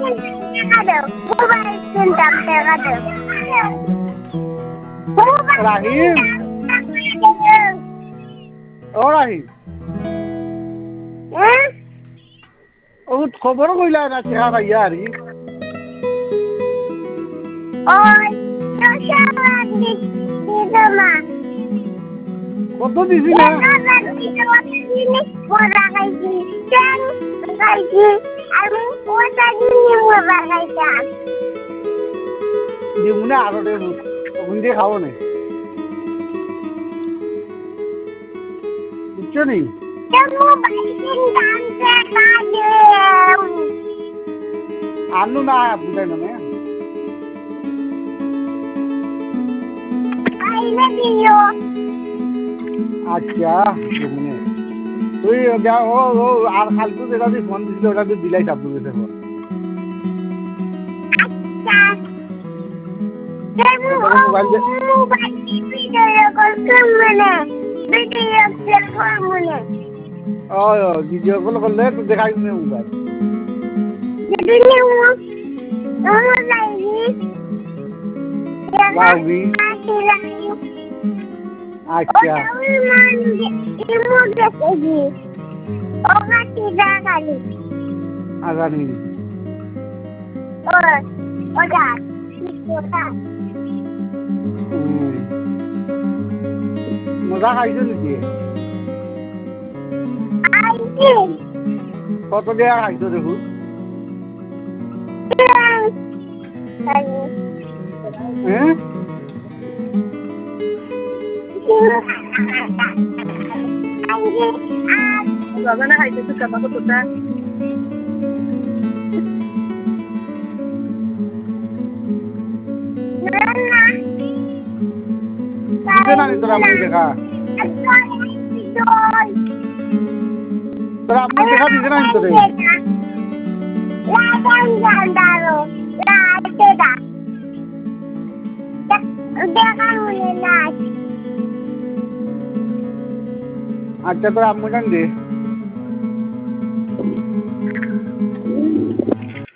রাহিম ও রাহিম ও খবর কইলা না চেহারা ভাইয়া আরি কত দিছি না দিমুনে আরো দে ওখান দিয়ে খাবো না বুঝছো নি আনু না বুঝাই মানে আচ্ছা দিমুনে তুই যা ও আর ফালতু যেটা তুই ফোন দিছিল ওটা তুই দিলাই চাপ দিতে ফোন ভিডিও কল করলে তুই দেখাই দিবি মোবাইল আচ্ছা আজানি মজা খাইছো নেকি কত দেয়া খাইছো দেখো হ্যাঁ Gimana hai itu kata kota? Kita nanti teramu dekha. Teramu dekha di sana itu deh. अच्छा तो आप मुझे दे